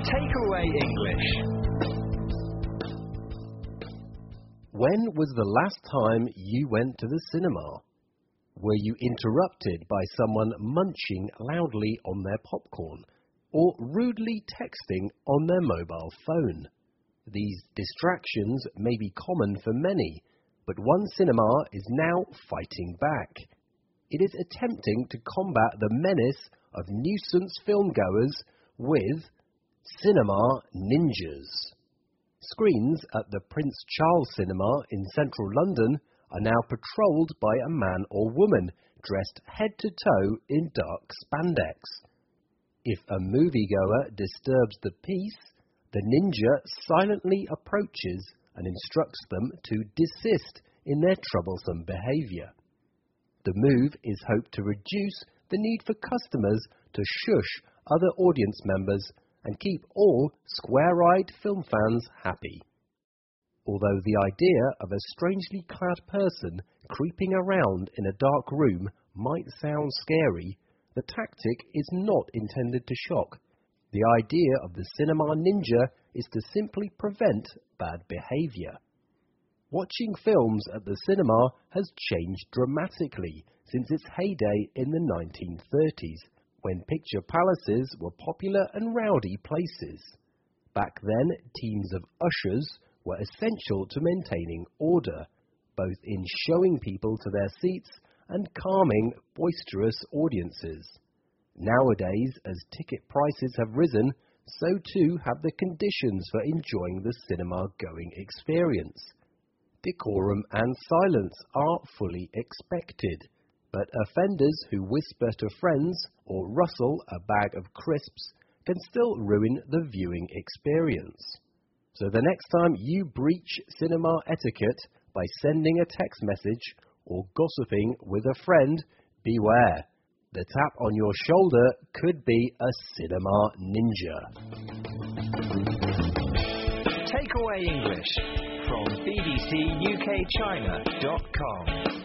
Takeaway English. When was the last time you went to the cinema? Were you interrupted by someone munching loudly on their popcorn or rudely texting on their mobile phone? These distractions may be common for many, but one cinema is now fighting back. It is attempting to combat the menace of nuisance filmgoers with Cinema Ninjas. Screens at the Prince Charles Cinema in central London are now patrolled by a man or woman dressed head to toe in dark spandex. If a moviegoer disturbs the peace, the ninja silently approaches and instructs them to desist in their troublesome behaviour. The move is hoped to reduce the need for customers to shush other audience members and keep all square-eyed film fans happy. Although the idea of a strangely clad person creeping around in a dark room might sound scary, the tactic is not intended to shock. The idea of the cinema ninja is to simply prevent bad behaviour. Watching films at the cinema has changed dramatically since its heyday in the 1930s, when picture palaces were popular and rowdy places. Back then, teams of ushers were essential to maintaining order, both in showing people to their seats and calming boisterous audiences. Nowadays, as ticket prices have risen, so too have the conditions for enjoying the cinema-going experience. Decorum and silence are fully expected, but offenders who whisper to friends or rustle a bag of crisps can still ruin the viewing experience. So the next time you breach cinema etiquette by sending a text message or gossiping with a friend, beware. The tap on your shoulder could be a cinema ninja. Takeaway English from bbcukchina.com.